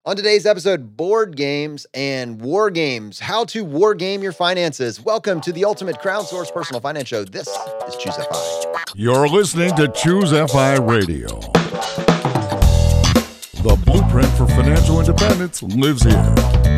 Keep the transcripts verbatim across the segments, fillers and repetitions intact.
On today's episode, board games and war games, how to war game your finances. Welcome to the ultimate crowdsourced personal finance show. This is Choose F I. You're listening to Choose F I Radio. The blueprint for financial independence lives here.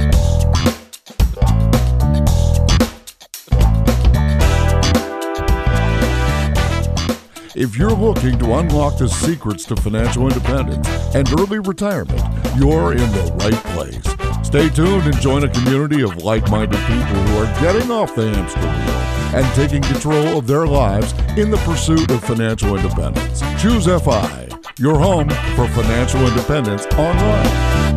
If you're looking to unlock the secrets to financial independence and early retirement, you're in the right place. Stay tuned and join a community of like-minded people who are getting off the hamster wheel and taking control of their lives in the pursuit of financial independence. Choose F I, your home for financial independence online.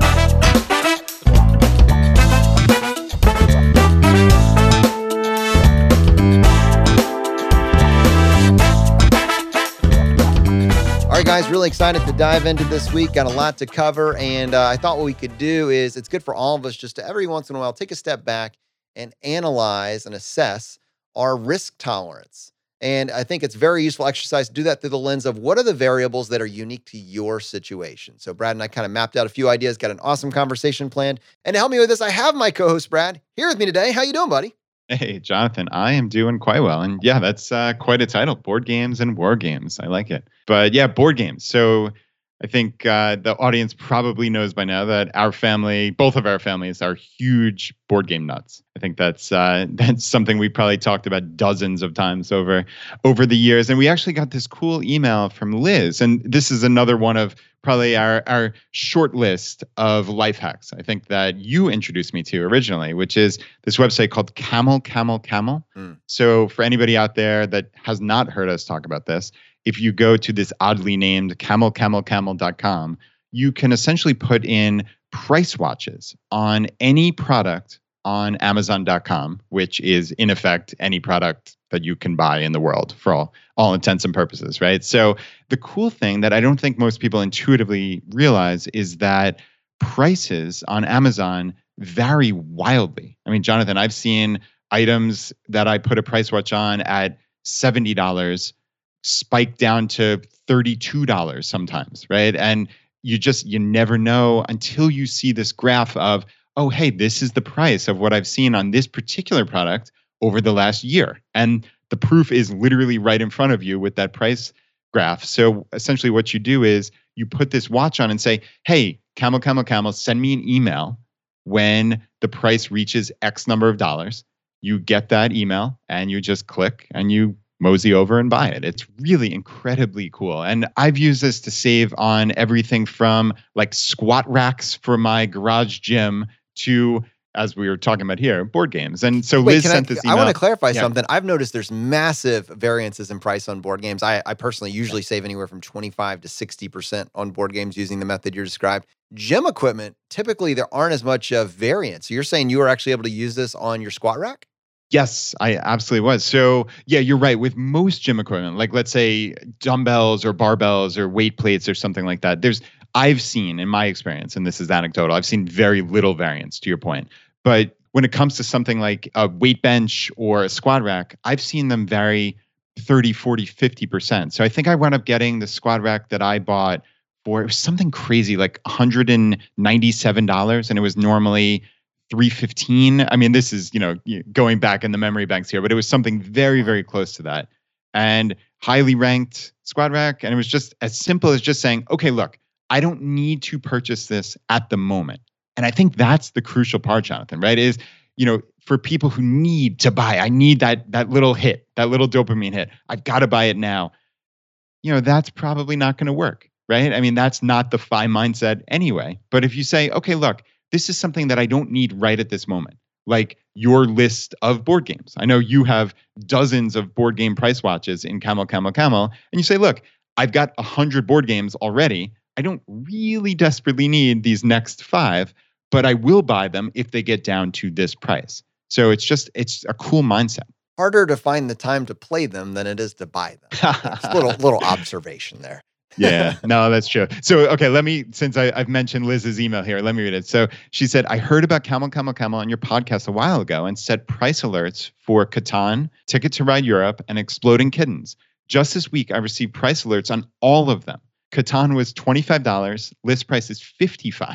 All right, guys, really excited to dive into this week. Got a lot to cover, and uh, I thought what we could do is it's good for all of us just to every once in a while take a step back and analyze and assess our risk tolerance. And I think it's a very useful exercise to do that through the lens of what are the variables that are unique to your situation. So Brad and I kind of mapped out a few ideas, got an awesome conversation planned. And to help me with this, I have my co-host, Brad, here with me today. How you doing, buddy? Hey, Jonathan, I am doing quite well. And yeah, that's uh, quite a title, Board Games and War Games. I like it. But yeah, board games. So I think uh, the audience probably knows by now that our family, both of our families, are huge board game nuts. I think that's uh, that's something we probably talked about dozens of times over over the years. And we actually got this cool email from Liz. And this is another one of probably our, our short list of life hacks, I think, that you introduced me to originally, which is this website called Camel, Camel, Camel. Mm. So for anybody out there that has not heard us talk about this, if you go to this oddly named camel camel camel dot com, you can essentially put in price watches on any product on amazon dot com, which is in effect any product that you can buy in the world for all, all intents and purposes, right? So the cool thing that I don't think most people intuitively realize is that prices on Amazon vary wildly. I mean, Jonathan, I've seen items that I put a price watch on at seventy dollars spike down to thirty-two dollars sometimes, right? And you just, you never know until you see this graph of, oh, hey, this is the price of what I've seen on this particular product over the last year. And the proof is literally right in front of you with that price graph. So essentially what you do is you put this watch on and say, hey, Camel, Camel, Camel, send me an email when the price reaches X number of dollars. You get that email and you just click and you mosey over and buy it. It's really incredibly cool. And I've used this to save on everything from like squat racks for my garage gym to, as we were talking about here, board games. And so Wait, Liz sent I, this email. I want to clarify yeah. something. I've noticed there's massive variances in price on board games. I, I personally usually save anywhere from twenty-five to sixty percent on board games using the method you described. Gym equipment, typically there aren't as much of variance. So you're saying you were actually able to use this on your squat rack? Yes, I absolutely was. So yeah, you're right. With most gym equipment, like let's say dumbbells or barbells or weight plates or something like that, there's I've seen in my experience, and this is anecdotal, I've seen very little variance to your point. But when it comes to something like a weight bench or a squat rack, I've seen them vary thirty, forty, fifty percent. So I think I wound up getting the squat rack that I bought for it was something crazy like one hundred ninety-seven dollars, and it was normally three fifteen. I mean, this is, you know, going back in the memory banks here, but it was something very, very close to that. And highly ranked squat rack. And it was just as simple as just saying, okay, look, I don't need to purchase this at the moment. And I think that's the crucial part, Jonathan, right? Is, you know, for people who need to buy, I need that that little hit, that little dopamine hit. I've got to buy it now. You know, that's probably not going to work, right? I mean, that's not the F I mindset anyway. But if you say, okay, look, this is something that I don't need right at this moment, like your list of board games. I know you have dozens of board game price watches in Camel, Camel, Camel, and you say, look, I've got one hundred board games already. I don't really desperately need these next five, but I will buy them if they get down to this price. So it's just, it's a cool mindset. Harder to find the time to play them than it is to buy them. Just a little, little observation there. Yeah, no, that's true. So, okay, let me, since I, I've mentioned Liz's email here, let me read it. So she said, I heard about Camel, Camel, Camel on your podcast a while ago and set price alerts for Catan, Ticket to Ride Europe, and Exploding Kittens. Just this week, I received price alerts on all of them. Catan was twenty-five dollars. List price is fifty-five dollars.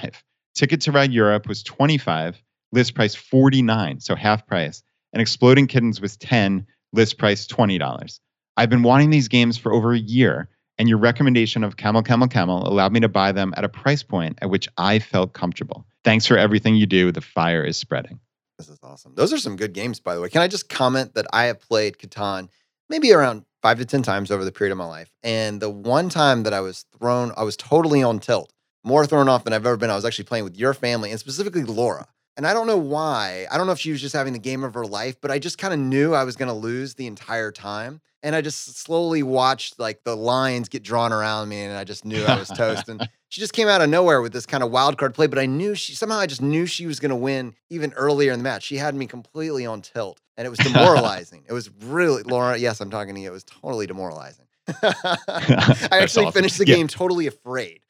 Ticket to Ride Europe was twenty-five, list price forty-nine, so half price. And Exploding Kittens was ten, list price twenty dollars. I've been wanting these games for over a year, and your recommendation of Camel Camel Camel allowed me to buy them at a price point at which I felt comfortable. Thanks for everything you do. The fire is spreading. This is awesome. Those are some good games, by the way. Can I just comment that I have played Catan maybe around five to ten times over the period of my life. And the one time that I was thrown, I was totally on tilt, more thrown off than I've ever been. I was actually playing with your family and specifically Laura. And I don't know why. I don't know if she was just having the game of her life, but I just kind of knew I was going to lose the entire time. And I just slowly watched like the lines get drawn around me, and I just knew I was toast. And she just came out of nowhere with this kind of wild card play, but I knew she somehow I just knew she was going to win even earlier in the match. She had me completely on tilt, and it was demoralizing. It was really, Laura, yes, I'm talking to you. It was totally demoralizing. I actually awesome. finished the Yeah. game totally afraid.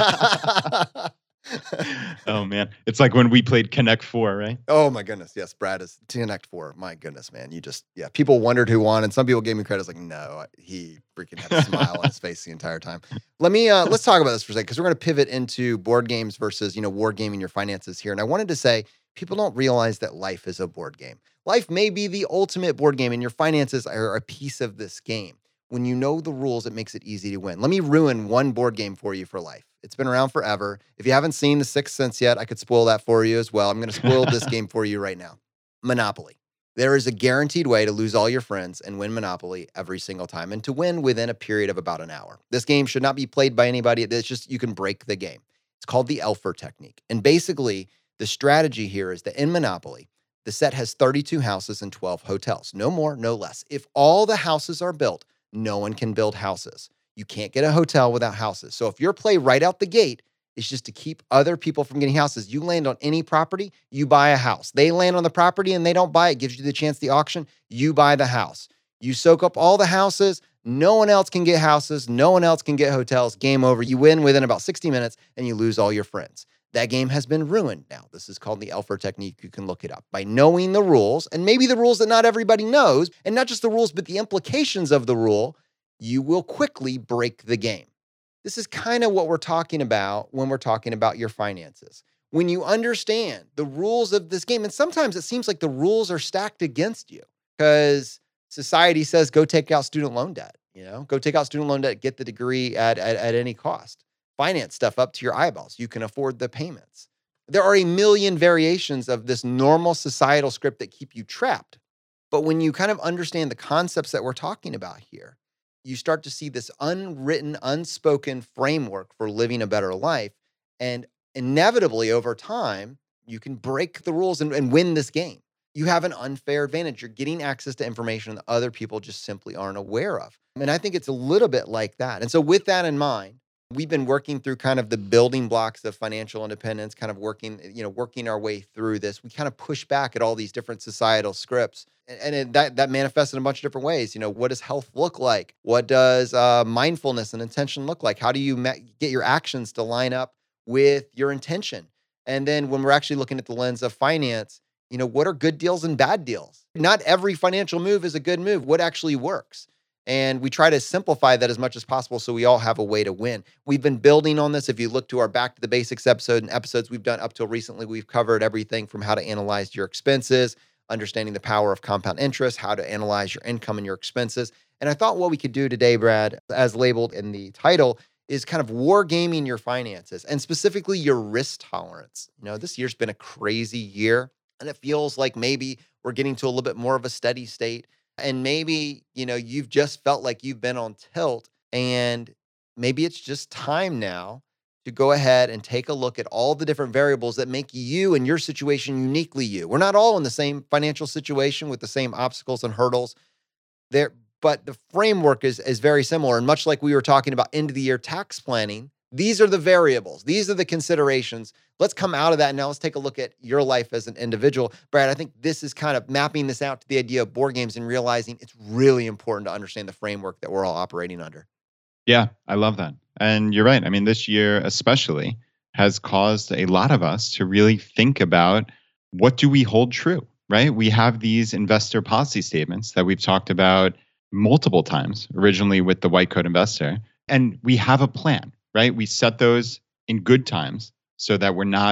Oh, man. It's like when we played Connect Four, right? Oh my goodness. Yes, Brad is Connect Four. My goodness, man. You just, yeah, people wondered who won, and some people gave me credit. It's like, no, he freaking had a smile on his face the entire time. Let me, uh, let's talk about this for a second, because we're going to pivot into board games versus, you know, war gaming your finances here. And I wanted to say, people don't realize that life is a board game. Life may be the ultimate board game, and your finances are a piece of this game. When you know the rules, it makes it easy to win. Let me ruin one board game for you for life. It's been around forever. If you haven't seen The Sixth Sense yet, I could spoil that for you as well. I'm going to spoil this game for you right now. Monopoly. There is a guaranteed way to lose all your friends and win Monopoly every single time, and to win within a period of about an hour. This game should not be played by anybody. It's just, you can break the game. It's called the Elfer technique. And basically, the strategy here is that in Monopoly, the set has thirty-two houses and twelve hotels. No more, no less. If all the houses are built, no one can build houses. You can't get a hotel without houses. So if your play right out the gate is just to keep other people from getting houses, you land on any property, you buy a house. They land on the property and they don't buy it. It gives you the chance the auction, you buy the house. You soak up all the houses. No one else can get houses. No one else can get hotels. Game over. You win within about sixty minutes and you lose all your friends. That game has been ruined now. This is called the Elfer technique. You can look it up. By knowing the rules, and maybe the rules that not everybody knows, and not just the rules, but the implications of the rule, you will quickly break the game. This is kind of what we're talking about when we're talking about your finances. When you understand the rules of this game, and sometimes it seems like the rules are stacked against you because society says, go take out student loan debt, you know, go take out student loan debt, get the degree at, at, at any cost. Finance stuff up to your eyeballs. You can afford the payments. There are a million variations of this normal societal script that keep you trapped. But when you kind of understand the concepts that we're talking about here, you start to see this unwritten, unspoken framework for living a better life. And inevitably, over time, you can break the rules and, and win this game. You have an unfair advantage. You're getting access to information that other people just simply aren't aware of. And I think it's a little bit like that. And so with that in mind, we've been working through kind of the building blocks of financial independence, kind of working, you know, working our way through this. We kind of push back at all these different societal scripts. And, and it, that, that manifests in a bunch of different ways. You know, what does health look like? What does uh, mindfulness and intention look like? How do you ma- get your actions to line up with your intention? And then when we're actually looking at the lens of finance, you know, what are good deals and bad deals? Not every financial move is a good move. What actually works? And we try to simplify that as much as possible so we all have a way to win. We've been building on this. If you look to our Back to the Basics episode and episodes we've done up till recently, we've covered everything from how to analyze your expenses, understanding the power of compound interest, how to analyze your income and your expenses. And I thought what we could do today, Brad, as labeled in the title, is kind of war gaming your finances and specifically your risk tolerance. You know, this year's been a crazy year, and it feels like maybe we're getting to a little bit more of a steady state. And maybe, you know, you've just felt like you've been on tilt, and maybe it's just time now to go ahead and take a look at all the different variables that make you and your situation uniquely you. We're not all in the same financial situation with the same obstacles and hurdles there, but the framework is, is very similar. And much like we were talking about end of the year tax planning, these are the variables. These are the considerations. Let's come out of that. Now let's take a look at your life as an individual. Brad, I think this is kind of mapping this out to the idea of board games and realizing it's really important to understand the framework that we're all operating under. Yeah, I love that. And you're right. I mean, this year especially has caused a lot of us to really think about what do we hold true, right? We have these investor policy statements that we've talked about multiple times, originally with the White Coat Investor, and we have a plan, right? We set those in good times so that we're not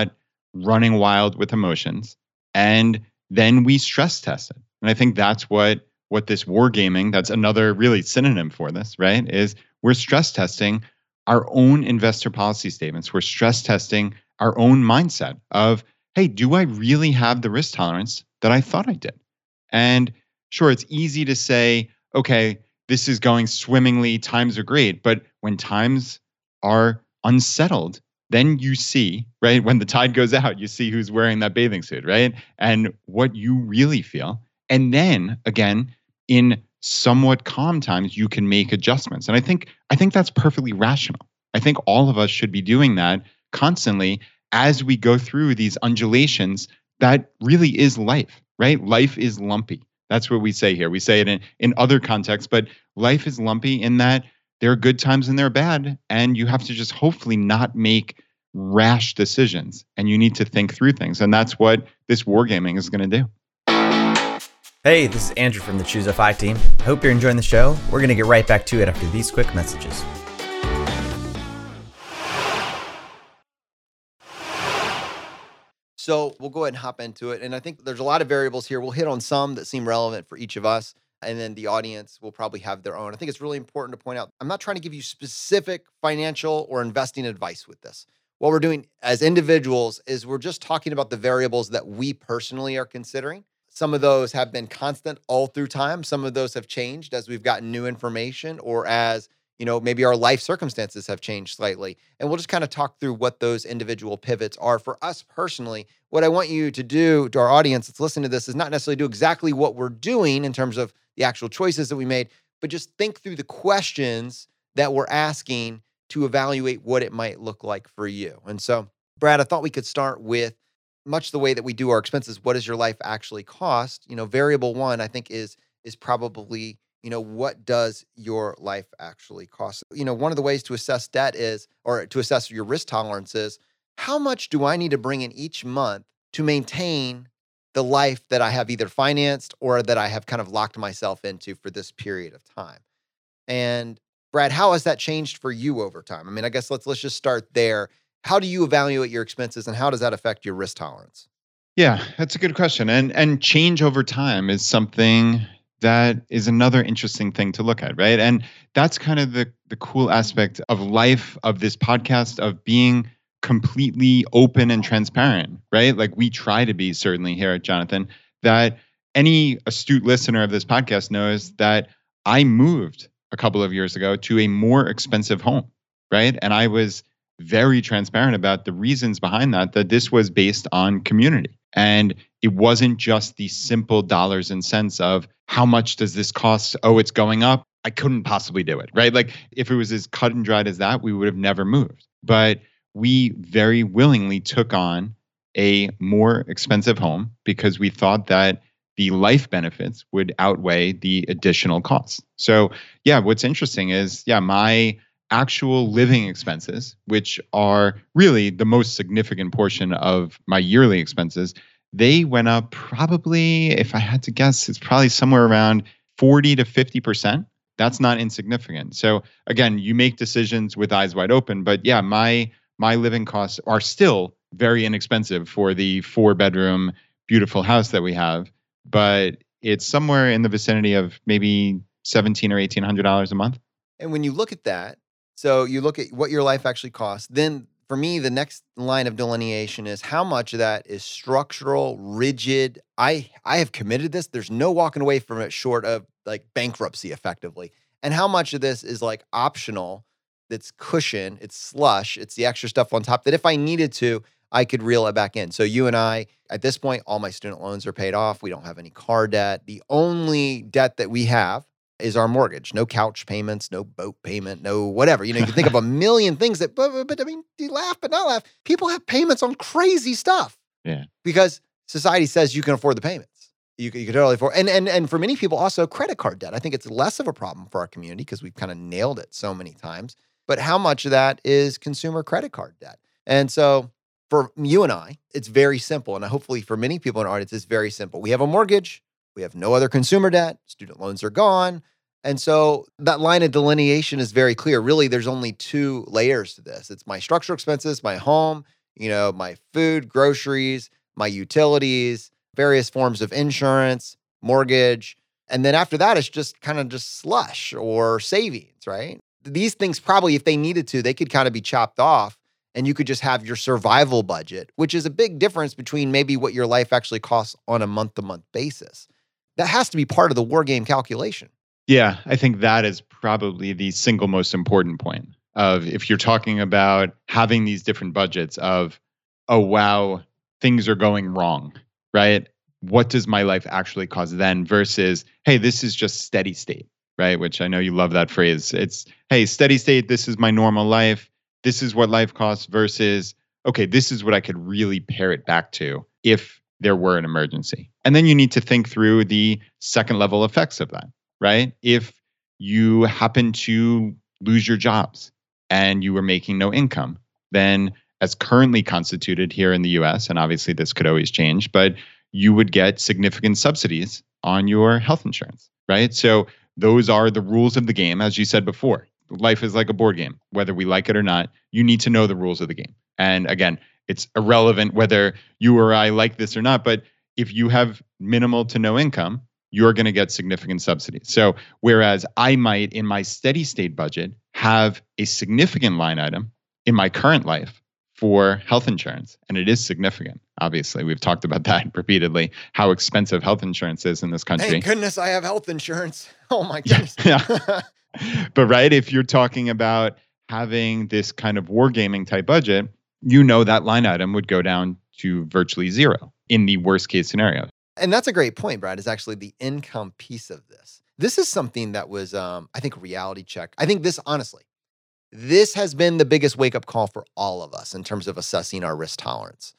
running wild with emotions, and then we stress test it. And I think that's what what this wargaming, that's another really synonym for this, right? Is we're stress testing our own investor policy statements. We're stress testing our own mindset of, hey, do I really have the risk tolerance that I thought I did? And sure, it's easy to say, okay, this is going swimmingly, times are great. But when times are unsettled, then you see, right, when the tide goes out, you see who's wearing that bathing suit, right? And what you really feel. And then again, in somewhat calm times, you can make adjustments. And I think I think that's perfectly rational. I think all of us should be doing that constantly as we go through these undulations. That really is life, right? Life is lumpy. That's what we say here. We say it in, in other contexts, but life is lumpy in that there are good times and there are bad. And you have to just hopefully not make rash decisions. And you need to think through things. And that's what this wargaming is going to do. Hey, this is Andrew from the Choose F I team. Hope you're enjoying the show. We're going to get right back to it after these quick messages. So we'll go ahead and hop into it. And I think there's a lot of variables here. We'll hit on some that seem relevant for each of us. And then the audience will probably have their own. I think it's really important to point out, I'm not trying to give you specific financial or investing advice with this. What we're doing as individuals is we're just talking about the variables that we personally are considering. Some of those have been constant all through time. Some of those have changed as we've gotten new information or as, you know, maybe our life circumstances have changed slightly. And we'll just kind of talk through what those individual pivots are for us personally. What I want you to do to our audience that's listening to this is not necessarily do exactly what we're doing in terms of the actual choices that we made, but just think through the questions that we're asking to evaluate what it might look like for you. And so, Brad, I thought we could start with much the way that we do our expenses. What does your life actually cost? You know, variable one, I think is, is probably, you know, what does your life actually cost? You know, one of the ways to assess debt is, or to assess your risk tolerance is, how much do I need to bring in each month to maintain the life that I have either financed or that I have kind of locked myself into for this period of time? And Brad, how has that changed for you over time? I mean, I guess let's let's just start there. How do you evaluate your expenses and how does that affect your risk tolerance? Yeah, that's a good question. And and change over time is something that is another interesting thing to look at, right? And that's kind of the the cool aspect of life, of this podcast, of being completely open and transparent, right? Like we try to be, certainly here at Jonathan, that any astute listener of this podcast knows that I moved a couple of years ago to a more expensive home, right? And I was very transparent about the reasons behind that, that this was based on community. And it wasn't just the simple dollars and cents of how much does this cost? Oh, it's going up. I couldn't possibly do it, right? Like if it was as cut and dried as that, we would have never moved. But we very willingly took on a more expensive home because we thought that the life benefits would outweigh the additional costs. So yeah, what's interesting is, yeah, my actual living expenses, which are really the most significant portion of my yearly expenses, they went up probably, if I had to guess, it's probably somewhere around forty to fifty percent. That's not insignificant. So again, you make decisions with eyes wide open, but yeah, my my living costs are still very inexpensive for the four bedroom, beautiful house that we have, but it's somewhere in the vicinity of maybe seventeen or eighteen hundred dollars a month. And when you look at that, so you look at what your life actually costs, then for me, the next line of delineation is how much of that is structural, rigid. I I have committed this. There's no walking away from it short of like bankruptcy effectively. And how much of this is like optional, that's cushion, it's slush, it's the extra stuff on top that if I needed to, I could reel it back in. So you and I, at this point, all my student loans are paid off. We don't have any car debt. The only debt that we have is our mortgage. No couch payments, no boat payment, no whatever. You know, you can think of a million things that, but, but, but I mean, you laugh, but not laugh. People have payments on crazy stuff. Yeah. Because society says you can afford the payments. You, you can totally afford, and, and, and for many people also credit card debt. I think it's less of a problem for our community because we've kind of nailed it so many times. But how much of that is consumer credit card debt? And so for you and I, it's very simple. And hopefully for many people in our audience, it's very simple. We have a mortgage. We have no other consumer debt. Student loans are gone. And so that line of delineation is very clear. Really, there's only two layers to this. It's my structural expenses, my home, you know, my food, groceries, my utilities, various forms of insurance, mortgage. And then after that, it's just kind of just slush or savings, right? These things probably, if they needed to, they could kind of be chopped off and you could just have your survival budget, which is a big difference between maybe what your life actually costs on a month-to-month basis. That has to be part of the war game calculation. Yeah, I think that is probably the single most important point of if you're talking about having these different budgets of, oh, wow, things are going wrong, right? What does my life actually cost then versus, hey, this is just steady state, right? Which I know you love that phrase. It's, hey, steady state, this is my normal life. This is what life costs versus, okay, this is what I could really pare it back to if there were an emergency. And then you need to think through the second level effects of that, right? If you happen to lose your jobs and you were making no income, then as currently constituted here in the U S, and obviously this could always change, but you would get significant subsidies on your health insurance, right? So those are the rules of the game, as you said before. Life is like a board game. Whether we like it or not, you need to know the rules of the game. And again, it's irrelevant whether you or I like this or not, but if you have minimal to no income, you're going to get significant subsidies. So whereas I might, in my steady state budget, have a significant line item in my current life for health insurance, and it is significant. Obviously, we've talked about that repeatedly, how expensive health insurance is in this country. Thank goodness I have health insurance. Oh my goodness. Yeah. yeah. But right, if you're talking about having this kind of wargaming type budget, you know that line item would go down to virtually zero in the worst case scenario. And that's a great point, Brad, is actually the income piece of this. This is something that was, um, I think, a reality check. I think this, honestly, this has been the biggest wake-up call for all of us in terms of assessing our risk tolerance.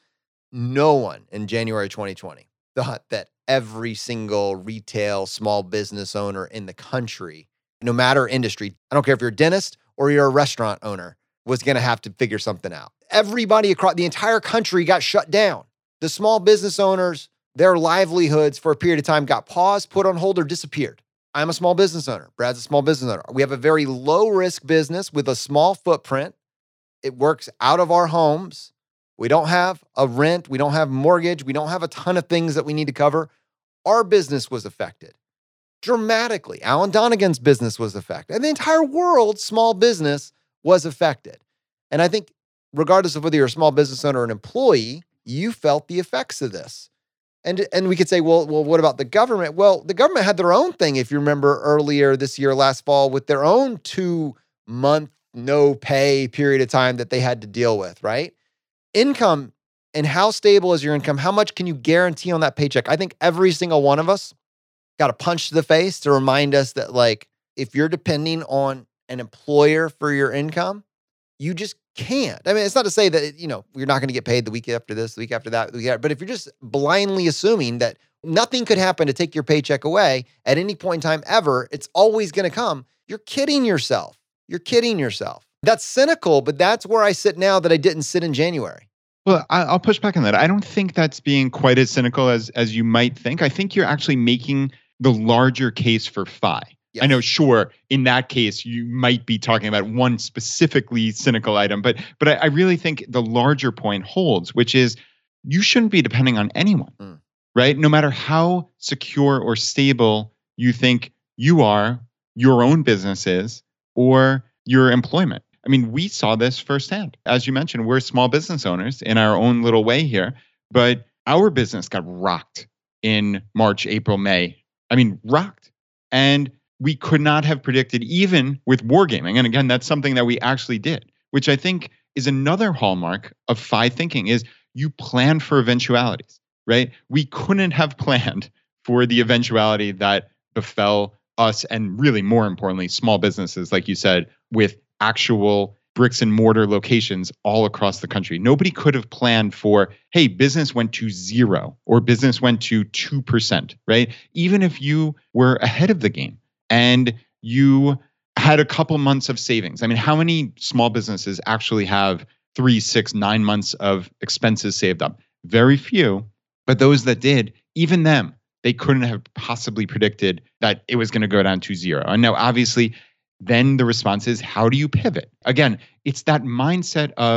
No one in January twenty twenty thought that every single retail small business owner in the country, no matter industry, I don't care if you're a dentist or you're a restaurant owner, was going to have to figure something out. Everybody across the entire country got shut down. The small business owners, their livelihoods for a period of time got paused, put on hold, or disappeared. I'm a small business owner. Brad's a small business owner. We have a very low risk business with a small footprint. It works out of our homes. We don't have a rent. We don't have mortgage. We don't have a ton of things that we need to cover. Our business was affected dramatically. Alan Donegan's business was affected. And the entire world's small business was affected. And I think regardless of whether you're a small business owner or an employee, you felt the effects of this. And and we could say, well, well, what about the government? Well, the government had their own thing, if you remember earlier this year, last fall, with their own two-month no pay period of time that they had to deal with, right? Income and how stable is your income? How much can you guarantee on that paycheck? I think every single one of us got a punch to the face to remind us that, like, if you're depending on an employer for your income, you just can't. I mean, it's not to say that, you know, you're not going to get paid the week after this, the week after that, the week after, but if you're just blindly assuming that nothing could happen to take your paycheck away at any point in time ever, it's always going to come, you're kidding yourself. You're kidding yourself. That's cynical, but that's where I sit now that I didn't sit in January. Well, I'll push back on that. I don't think that's being quite as cynical as as you might think. I think you're actually making the larger case for F I. Yes. I know, sure, in that case, you might be talking about one specifically cynical item, but but I, I really think the larger point holds, which is you shouldn't be depending on anyone, mm. right? No matter how secure or stable you think you are, your own business is, or your employment. I mean, we saw this firsthand. As you mentioned, we're small business owners in our own little way here, but our business got rocked in March, April, May. I mean, rocked. And we could not have predicted, even with wargaming. And again, that's something that we actually did, which I think is another hallmark of F I thinking, is you plan for eventualities, right? We couldn't have planned for the eventuality that befell us, and really more importantly, small businesses, like you said, with actual bricks and mortar locations all across the country. Nobody could have planned for, hey, business went to zero or business went to two percent, right? Even if you were ahead of the game and you had a couple months of savings. I mean, how many small businesses actually have three, six, nine months of expenses saved up? Very few, but those that did, even them, they couldn't have possibly predicted that it was going to go down to zero. And now, obviously, then the response is, how do you pivot? Again, it's that mindset of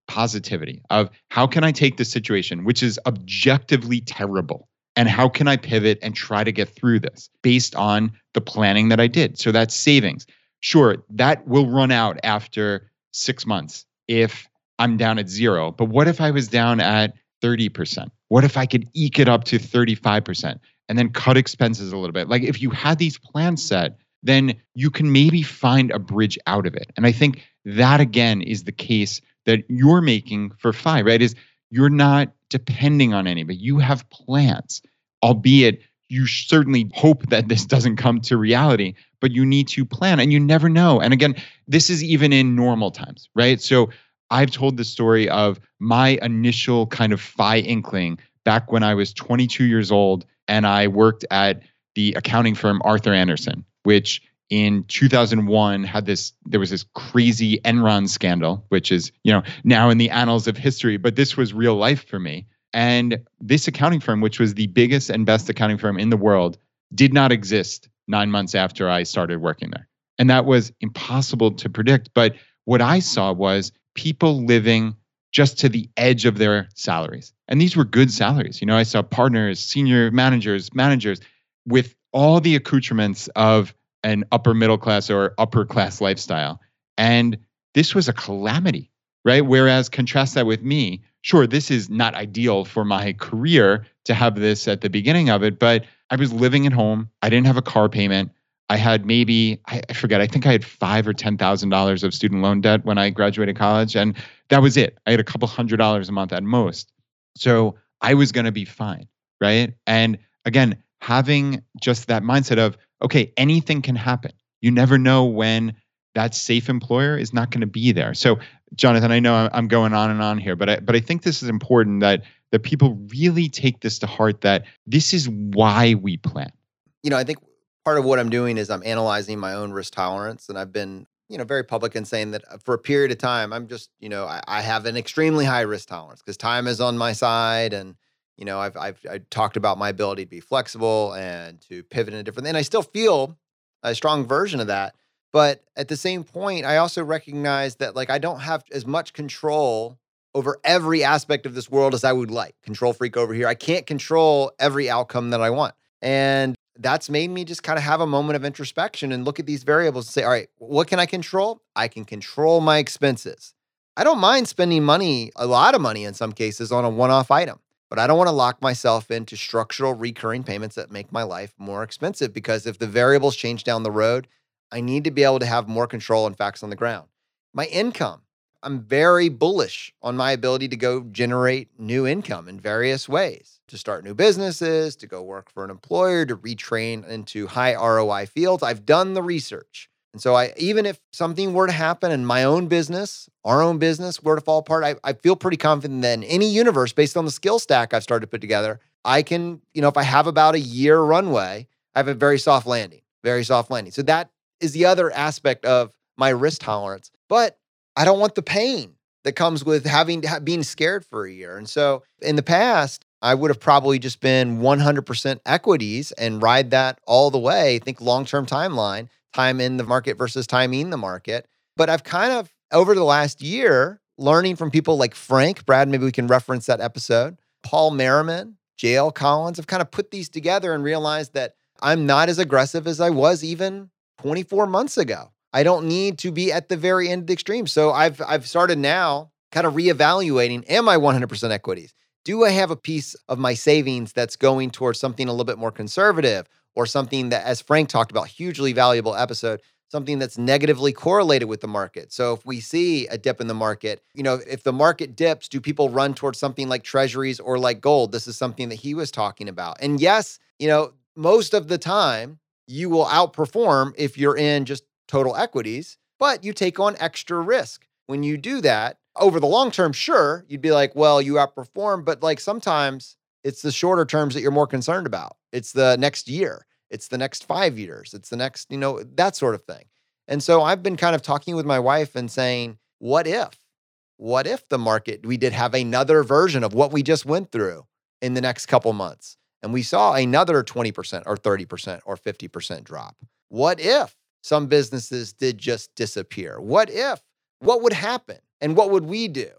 positivity of how can I take this situation, which is objectively terrible, and how can I pivot and try to get through this based on the planning that I did? So that's savings. Sure, that will run out after six months if I'm down at zero. But what if I was down at thirty percent? What if I could eke it up to thirty-five percent and then cut expenses a little bit? Like if you had these plans set, then you can maybe find a bridge out of it. And I think that again is the case that you're making for F I, right? Is you're not depending on anybody. You have plans, albeit you certainly hope that this doesn't come to reality, but you need to plan and you never know. And again, this is even in normal times, right? So I've told the story of my initial kind of F I inkling back when I was twenty-two years old and I worked at the accounting firm Arthur Andersen, which in two thousand one had this, there was this crazy Enron scandal, which is, you know, now in the annals of history, but this was real life for me. And this accounting firm, which was the biggest and best accounting firm in the world, did not exist nine months after I started working there. And that was impossible to predict. But what I saw was people living just to the edge of their salaries. And these were good salaries. You know, I saw partners, senior managers, managers with all the accoutrements of an upper middle class or upper class lifestyle. And this was a calamity, right? Whereas contrast that with me, sure, this is not ideal for my career to have this at the beginning of it, but I was living at home. I didn't have a car payment. I had maybe, I, I forget, I think I had five or ten thousand dollars of student loan debt when I graduated college. And that was it. I had a couple hundred dollars a month at most. So I was going to be fine, right? And again, having just that mindset of, okay, anything can happen. You never know when that safe employer is not going to be there. So Jonathan, I know I'm going on and on here, but I, but I think this is important that that people really take this to heart, that this is why we plan. You know, I think part of what I'm doing is I'm analyzing my own risk tolerance. And I've been, you know, very public in saying that for a period of time, I'm just, you know, I, I have an extremely high risk tolerance because time is on my side. And, you know, I've, I've I talked about my ability to be flexible and to pivot in a different, and I still feel a strong version of that. But at the same point, I also recognize that like I don't have as much control over every aspect of this world as I would like. Control freak over here. I can't control every outcome that I want. And that's made me just kind of have a moment of introspection and look at these variables and say, all right, what can I control? I can control my expenses. I don't mind spending money, a lot of money in some cases, on a one-off item, but I don't want to lock myself into structural recurring payments that make my life more expensive, because if the variables change down the road, I need to be able to have more control and facts on the ground. My income, I'm very bullish on my ability to go generate new income in various ways, to start new businesses, to go work for an employer, to retrain into high R O I fields. I've done the research. And so I, even if something were to happen in my own business, our own business were to fall apart, I, I feel pretty confident that in any universe, based on the skill stack I've started to put together, I can, you know, if I have about a year runway, I have a very soft landing, very soft landing. So that is the other aspect of my risk tolerance. But I don't want the pain that comes with having being scared for a year. And so in the past, I would have probably just been one hundred percent equities and ride that all the way. Think long-term timeline, time in the market versus time in the market. But I've kind of, over the last year, learning from people like Frank, Brad, maybe we can reference that episode, Paul Merriman, J L Collins, I've kind of put these together and realized that I'm not as aggressive as I was even twenty-four months ago. I don't need to be at the very end of the extreme. So I've I've started now kind of reevaluating, am I one hundred percent equities? Do I have a piece of my savings that's going towards something a little bit more conservative, or something that, as Frank talked about, hugely valuable episode, something that's negatively correlated with the market? So if we see a dip in the market, you know, if the market dips, do people run towards something like treasuries or like gold? This is something that he was talking about. And yes, you know, most of the time you will outperform if you're in just total equities, but you take on extra risk. When you do that over the long term, sure, you'd be like, well, you outperform, but like sometimes it's the shorter terms that you're more concerned about. It's the next year. It's the next five years. It's the next, you know, that sort of thing. And so I've been kind of talking with my wife and saying, what if, what if the market, we did have another version of what we just went through in the next couple months, and we saw another twenty percent or thirty percent or fifty percent drop? What if some businesses did just disappear? What if, what would happen? And what would we do?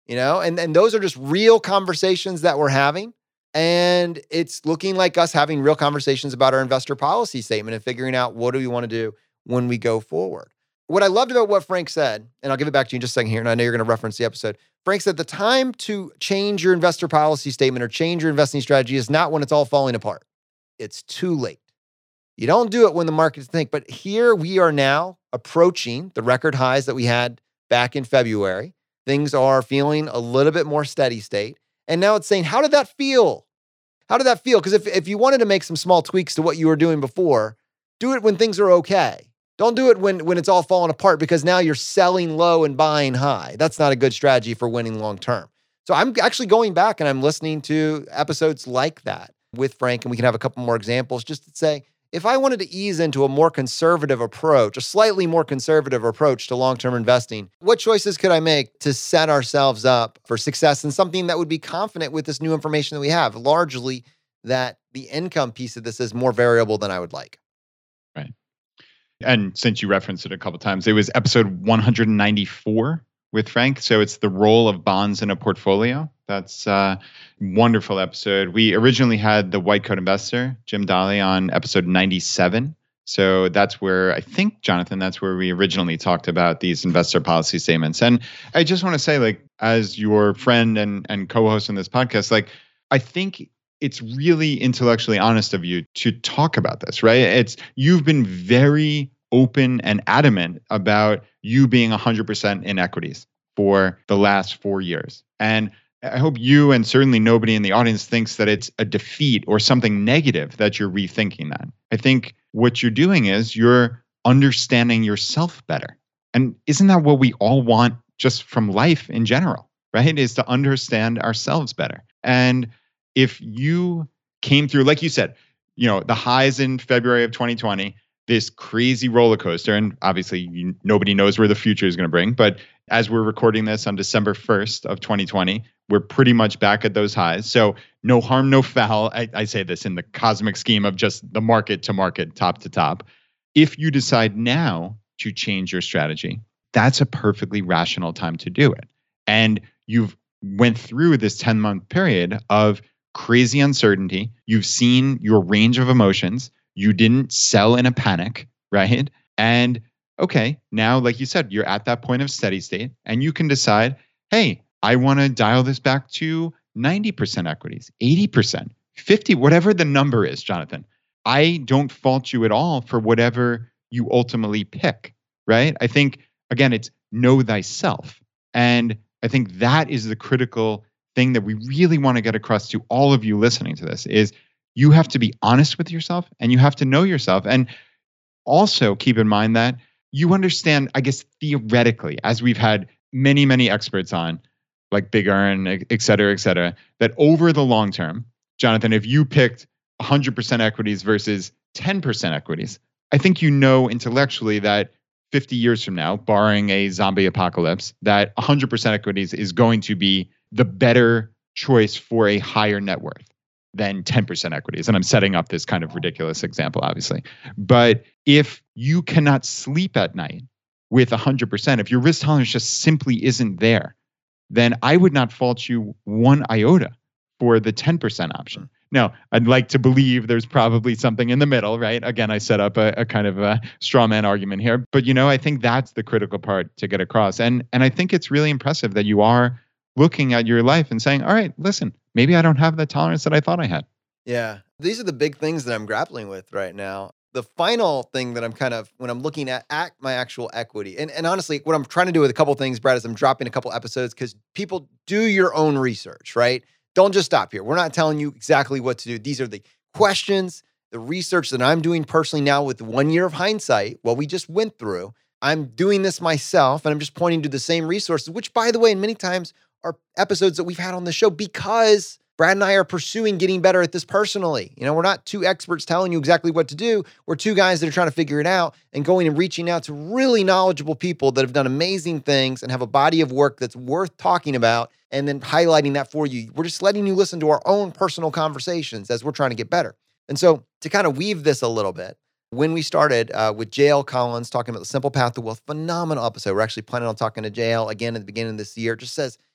you know, and, and those are just real conversations that we're having. And it's looking like us having real conversations about our investor policy statement and figuring out what do we want to do when we go forward. What I loved about what Frank said, and I'll give it back to you in just a second here, and I know you're going to reference the episode. Frank said the time to change your investor policy statement or change your investing strategy is not when it's all falling apart. It's too late. You don't do it when the markets think, but here we are now approaching the record highs that we had back in February. Things are feeling a little bit more steady state. And now it's saying, how did that feel? How did that feel? Because if, if you wanted to make some small tweaks to what you were doing before, do it when things are okay. Don't do it when, when it's all falling apart, because now you're selling low and buying high. That's not a good strategy for winning long term. So I'm actually going back and I'm listening to episodes like that with Frank, and we can have a couple more examples just to say, if I wanted to ease into a more conservative approach, a slightly more conservative approach to long-term investing, what choices could I make to set ourselves up for success and something that would be confident with this new information that we have? Largely that the income piece of this is more variable than I would like. Right. And since you referenced it a couple of times, it was episode one hundred ninety-four with Frank. So it's the role of bonds in a portfolio. That's a wonderful episode. We originally had the White Coat Investor, Jim Daly, on episode ninety-seven. So that's where I think, Jonathan, that's where we originally talked about these investor policy statements. And I just want to say, like, as your friend and, and co-host in this podcast, like, I think it's really intellectually honest of you to talk about this, right? It's, you've been very open and adamant about you being one hundred percent in equities for the last four years. And I hope you, and certainly nobody in the audience, thinks that it's a defeat or something negative that you're rethinking that. I think what you're doing is you're understanding yourself better. And isn't that what we all want just from life in general, right? Is to understand ourselves better. And if you came through, like you said, you know, the highs in February of twenty twenty, this crazy roller coaster, and obviously you, nobody knows where the future is going to bring, but as we're recording this on December first of twenty twenty, we're pretty much back at those highs. So no harm, no foul. I, I say this in the cosmic scheme of just the market to market, top to top. If you decide now to change your strategy, that's a perfectly rational time to do it. And you've went through this ten-month period of crazy uncertainty. You've seen your range of emotions. You didn't sell in a panic, right? And okay, now, like you said, you're at that point of steady state, and you can decide, hey, I want to dial this back to ninety percent equities, eighty percent, fifty, whatever the number is, Jonathan. I don't fault you at all for whatever you ultimately pick, right? I think, again, it's know thyself. And I think that is the critical thing that we really want to get across to all of you listening to this is you have to be honest with yourself and you have to know yourself. And also keep in mind that you understand, I guess, theoretically, as we've had many, many experts on, like Big Earn, et cetera, et cetera, that over the long term, Jonathan, if you picked one hundred percent equities versus ten percent equities, I think you know intellectually that fifty years from now, barring a zombie apocalypse, that one hundred percent equities is going to be the better choice for a higher net worth than ten percent equities. And I'm setting up this kind of ridiculous example, obviously. But if you cannot sleep at night with one hundred percent, if your risk tolerance just simply isn't there, then I would not fault you one iota for the ten percent option. Now, I'd like to believe there's probably something in the middle, right? Again, I set up a, a kind of a straw man argument here. But, you know, I think that's the critical part to get across. And, and I think it's really impressive that you are looking at your life and saying, all right, listen, maybe I don't have the tolerance that I thought I had. Yeah. These are the big things that I'm grappling with right now. The final thing that I'm kind of, when I'm looking at, at my actual equity, and, and honestly, what I'm trying to do with a couple of things, Brad, is I'm dropping a couple episodes because people do your own research, right? Don't just stop here. We're not telling you exactly what to do. These are the questions, the research that I'm doing personally now with one year of hindsight, what we just went through. I'm doing this myself, and I'm just pointing to the same resources, which, by the way, many times are episodes that we've had on the show because Brad and I are pursuing getting better at this personally. You know, we're not two experts telling you exactly what to do. We're two guys that are trying to figure it out and going and reaching out to really knowledgeable people that have done amazing things and have a body of work that's worth talking about and then highlighting that for you. We're just letting you listen to our own personal conversations as we're trying to get better. And so to kind of weave this a little bit, when we started uh, with J L Collins talking about the Simple Path to Wealth, phenomenal episode. We're actually planning on talking to J L again at the beginning of this year. It just says,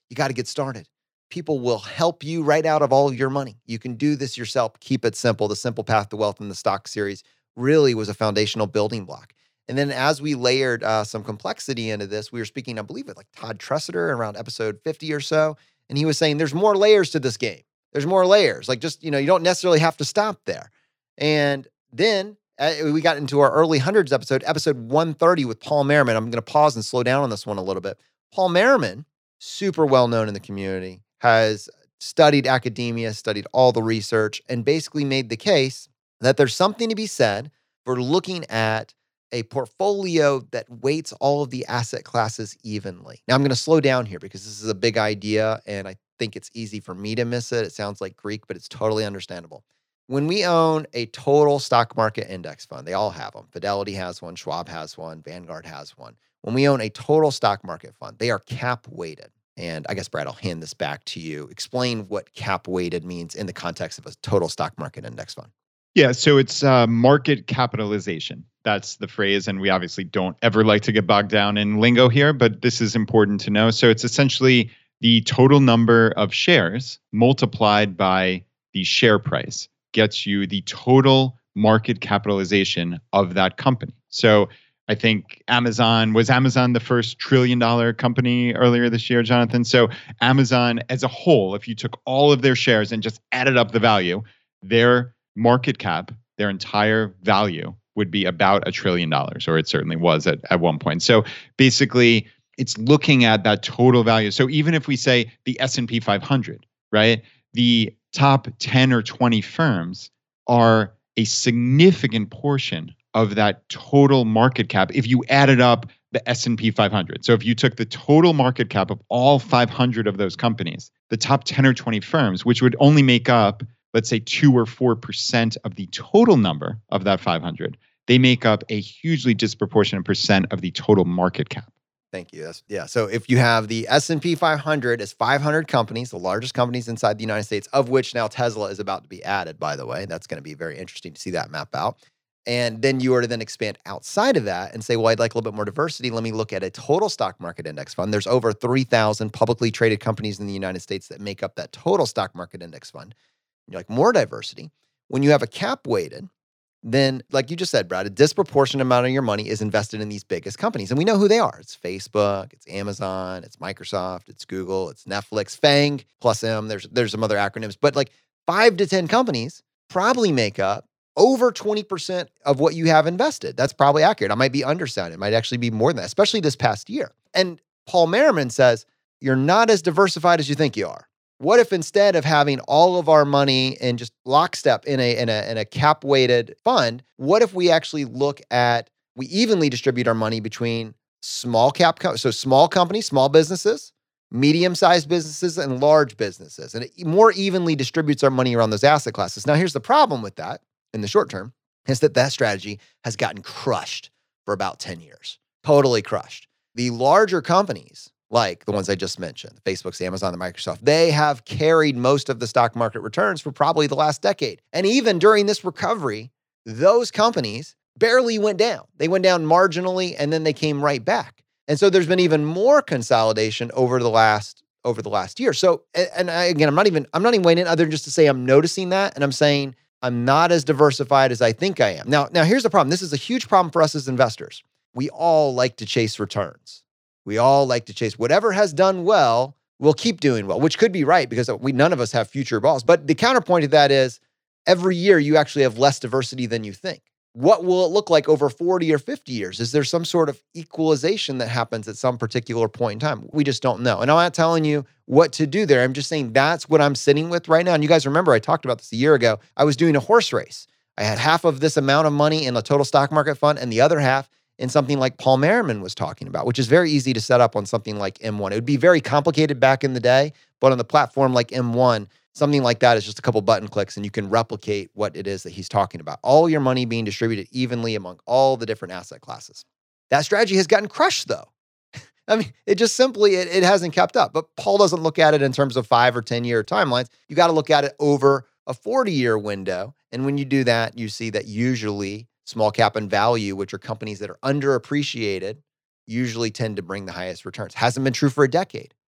You got to get started. People will help you right out of all of your money. You can do this yourself. Keep it simple. The Simple Path to Wealth in the Stock series really was a foundational building block. And then as we layered uh, some complexity into this, we were speaking, I believe, with like Todd Tressiter around episode fifty or so. And he was saying there's more layers to this game. There's more layers. Like just, you know, you don't necessarily have to stop there. And then uh, we got into our early hundreds episode, episode one thirty with Paul Merriman. I'm going to pause and slow down on this one a little bit. Paul Merriman, super well known in the community, has studied academia, studied all the research, and basically made the case that there's something to be said for looking at a portfolio that weights all of the asset classes evenly. Now, I'm going to slow down here because this is a big idea, and I think it's easy for me to miss it. It sounds like Greek, but it's totally understandable. When we own a total stock market index fund, they all have them. Fidelity has one, Schwab has one, Vanguard has one. When we own a total stock market fund, they are cap weighted. And I guess, Brad, I'll hand this back to you. Explain what cap weighted means in the context of a total stock market index fund. Yeah, so it's uh, market capitalization. That's the phrase. And we obviously don't ever like to get bogged down in lingo here, but this is important to know. So it's essentially the total number of shares multiplied by the share price gets you the total market capitalization of that company. So I think Amazon, was Amazon the first trillion dollar company earlier this year, Jonathan? So Amazon as a whole, if you took all of their shares and just added up the value, their market cap, their entire value would be about a trillion dollars, or it certainly was at, at one point. So basically, it's looking at that total value. So even if we say the S and P five hundred, right, the top ten or twenty firms are a significant portion of that total market cap if you added up the S and P five hundred. So if you took the total market cap of all five hundred of those companies, the top ten or twenty firms, which would only make up, let's say, two or four percent of the total number of that five hundred, they make up a hugely disproportionate percent of the total market cap. Thank you. That's, yeah. So if you have the S and P five hundred as five hundred companies, the largest companies inside the United States, of which now Tesla is about to be added, by the way, that's going to be very interesting to see that map out. And then you were to then expand outside of that and say, well, I'd like a little bit more diversity. Let me look at a total stock market index fund. There's over three thousand publicly traded companies in the United States that make up that total stock market index fund. And you're like, more diversity. When you have a cap weighted, then like you just said, Brad, a disproportionate amount of your money is invested in these biggest companies. And we know who they are. It's Facebook, it's Amazon, it's Microsoft, it's Google, it's Netflix, FANG, plus M. There's, there's some other acronyms, but like five to ten companies probably make up over twenty percent of what you have invested. That's probably accurate. I might be undersounded. It might actually be more than that, especially this past year. And Paul Merriman says, you're not as diversified as you think you are. What if instead of having all of our money in just lockstep in a, in a, in a cap weighted fund, what if we actually look at, we evenly distribute our money between small cap, co- so small companies, small businesses, medium-sized businesses, and large businesses. And it more evenly distributes our money around those asset classes. Now, here's the problem with that in the short term is that that strategy has gotten crushed for about ten years, totally crushed. The larger companies, like the ones I just mentioned, Facebook's, Amazon, the Microsoft, they have carried most of the stock market returns for probably the last decade. And even during this recovery, those companies barely went down. They went down marginally and then they came right back. And so there's been even more consolidation over the last over the last year. So, and I, again, I'm not even I'm not even weighing in other than just to say I'm noticing that, and I'm saying I'm not as diversified as I think I am. Now, now here's the problem. This is a huge problem for us as investors. We all like to chase returns. We all like to chase whatever has done well, we'll keep doing well, which could be right because we none of us have future balls. But the counterpoint to that is every year you actually have less diversity than you think. What will it look like over forty or fifty years? Is there some sort of equalization that happens at some particular point in time? We just don't know. And I'm not telling you what to do there. I'm just saying that's what I'm sitting with right now. And you guys remember I talked about this a year ago. I was doing a horse race. I had half of this amount of money in a total stock market fund and the other half in something like Paul Merriman was talking about, which is very easy to set up on something like M one. It would be very complicated back in the day, but on the platform like M one, something like that is just a couple button clicks and you can replicate what it is that he's talking about. All your money being distributed evenly among all the different asset classes. That strategy has gotten crushed though. I mean, it just simply, it, it hasn't kept up. But Paul doesn't look at it in terms of five or ten year timelines. You got to look at it over a forty year window. And when you do that, you see that usually small cap and value, which are companies that are underappreciated, usually tend to bring the highest returns. Hasn't been true for a decade.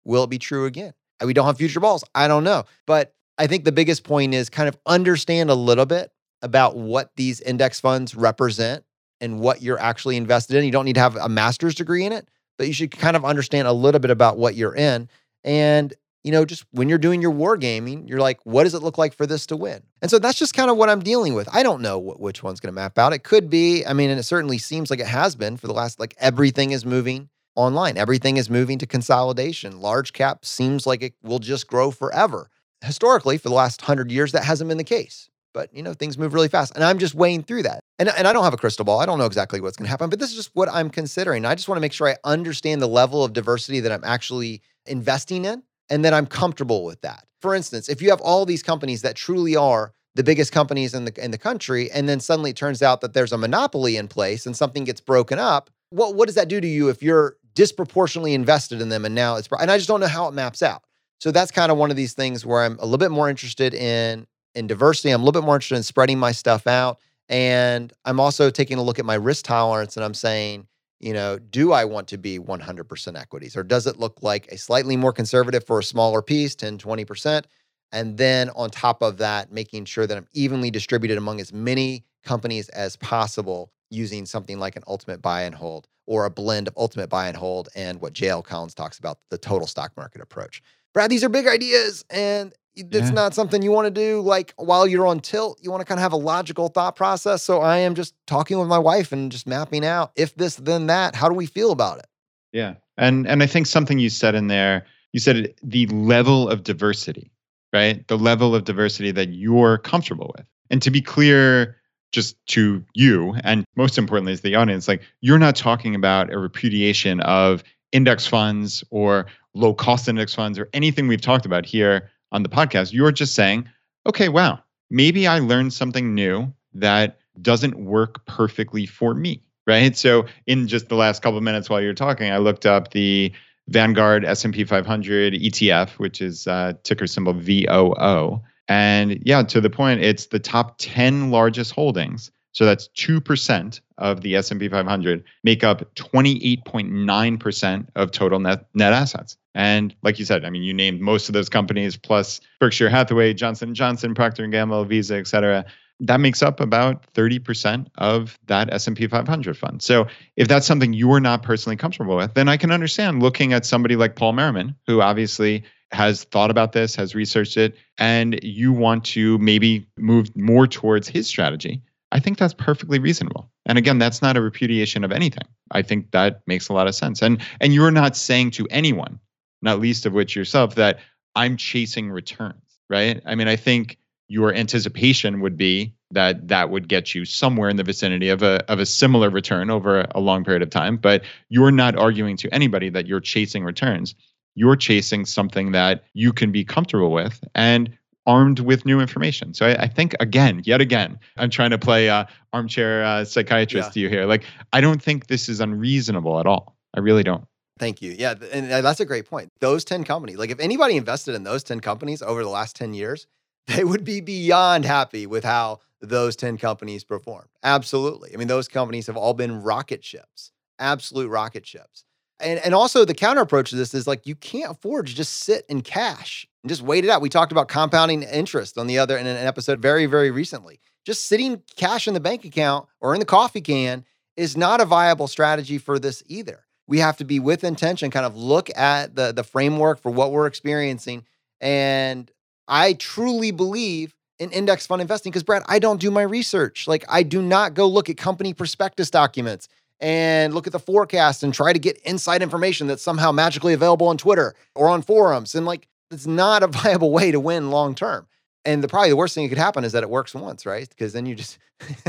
Will it be true again? We don't have future balls. I don't know. But I think the biggest point is kind of understand a little bit about what these index funds represent and what you're actually invested in. You don't need to have a master's degree in it, but you should kind of understand a little bit about what you're in. And, you know, just when you're doing your wargaming, you're like, what does it look like for this to win? And so that's just kind of what I'm dealing with. I don't know what, which one's going to map out. It could be, I mean, and it certainly seems like it has been for the last, like everything is moving online. Everything is moving to consolidation. Large cap seems like it will just grow forever. Historically, for the last hundred years, that hasn't been the case. But, you know, things move really fast. And I'm just weighing through that. And, and I don't have a crystal ball. I don't know exactly what's going to happen, but this is just what I'm considering. I just want to make sure I understand the level of diversity that I'm actually investing in and that I'm comfortable with that. For instance, if you have all these companies that truly are the biggest companies in the in the country, and then suddenly it turns out that there's a monopoly in place and something gets broken up, what, what does that do to you if you're disproportionately invested in them and now it's, and I just don't know how it maps out. So that's kind of one of these things where I'm a little bit more interested in in diversity. I'm a little bit more interested in spreading my stuff out. And I'm also taking a look at my risk tolerance and I'm saying, you know, do I want to be one hundred percent equities, or does it look like a slightly more conservative for a smaller piece, ten, twenty percent? And then on top of that, making sure that I'm evenly distributed among as many companies as possible using something like an ultimate buy and hold, or a blend of ultimate buy and hold and what J L Collins talks about, the total stock market approach. Brad, these are big ideas, and it's Yeah. not something you want to do like while you're on tilt. You want to kind of have a logical thought process. So I am just talking with my wife and just mapping out if this, then that. How do we feel about it? Yeah. And and I think something you said in there, you said the level of diversity, right? The level of diversity that you're comfortable with. And to be clear, just to you, and most importantly as the audience, like you're not talking about a repudiation of index funds or low cost index funds or anything we've talked about here on the podcast. You're just saying, okay, wow, maybe I learned something new that doesn't work perfectly for me, right? So in just the last couple of minutes while you're talking, I looked up the Vanguard S and P five hundred E T F, which is uh, ticker symbol V O O. And yeah, to the point, it's the top ten largest holdings. So that's two percent of the S and P five hundred make up twenty-eight point nine percent of total net, net assets. And like you said, I mean, you named most of those companies plus Berkshire Hathaway, Johnson and Johnson, Procter and Gamble, Visa, et cetera. That makes up about thirty percent of that S and P five hundred fund. So if that's something you're not personally comfortable with, then I can understand looking at somebody like Paul Merriman, who obviously has thought about this, has researched it, and you want to maybe move more towards his strategy. I think that's perfectly reasonable. And again, that's not a repudiation of anything. I think that makes a lot of sense. And and you're not saying to anyone, not least of which yourself, that I'm chasing returns, right? I mean, I think your anticipation would be that that would get you somewhere in the vicinity of a of a similar return over a, a long period of time. But you're not arguing to anybody that you're chasing returns. You're chasing something that you can be comfortable with and armed with new information. So I, I think, again, yet again, I'm trying to play uh, armchair uh, psychiatrist Yeah. to you here. Like, I don't think this is unreasonable at all. I really don't. Thank you. Yeah. th- And that's a great point. Those ten companies, like if anybody invested in those ten companies over the last ten years, they would be beyond happy with how those ten companies performed. Absolutely. I mean, those companies have all been rocket ships, absolute rocket ships. And, and also the counter approach to this is like, you can't afford to just sit in cash and just wait it out. We talked about compounding interest on the other, in an episode very, very recently. Just sitting cash in the bank account or in the coffee can is not a viable strategy for this either. We have to be with intention, kind of look at the, the framework for what we're experiencing. And I truly believe in index fund investing because, Brad, I don't do my research. Like, I do not go look at company prospectus documents and look at the forecast and try to get inside information that's somehow magically available on Twitter or on forums. And like, it's not a viable way to win long term. And the probably the worst thing that could happen is that it works once, right? Because then you just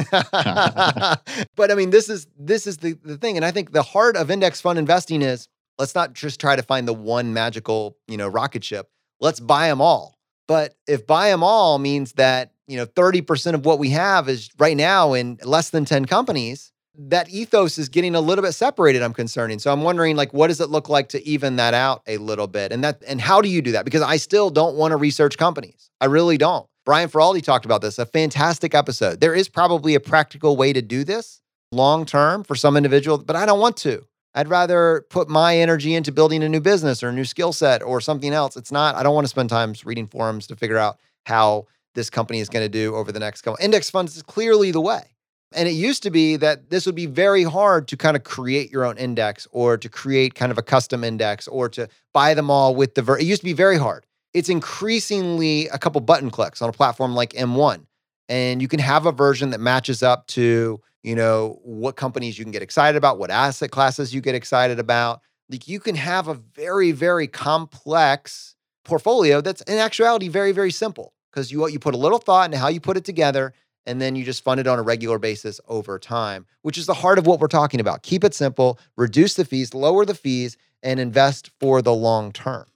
but I mean, this is this is the, the thing. And I think the heart of index fund investing is, let's not just try to find the one magical, you know, rocket ship. Let's buy them all. But if buy them all means that, you know, thirty percent of what we have is right now in less than ten companies, that ethos is getting a little bit separated, I'm concerning. So I'm wondering, like, what does it look like to even that out a little bit? And that, and how do you do that? Because I still don't want to research companies. I really don't. Brian Feraldi talked about this, a fantastic episode. There is probably a practical way to do this long term for some individual, but I don't want to. I'd rather put my energy into building a new business or a new skill set or something else. It's not, I don't want to spend time reading forums to figure out how this company is going to do over the next couple. Index funds is clearly the way. And it used to be that this would be very hard to kind of create your own index or to create kind of a custom index or to buy them all with the, ver- it used to be very hard. It's increasingly a couple button clicks on a platform like M one. And you can have a version that matches up to, you know, what companies you can get excited about, what asset classes you get excited about. Like you can have a very, very complex portfolio that's in actuality very, very simple because you, you put a little thought into how you put it together and then you just fund it on a regular basis over time, which is the heart of what we're talking about. Keep it simple, reduce the fees, lower the fees, and invest for the long term.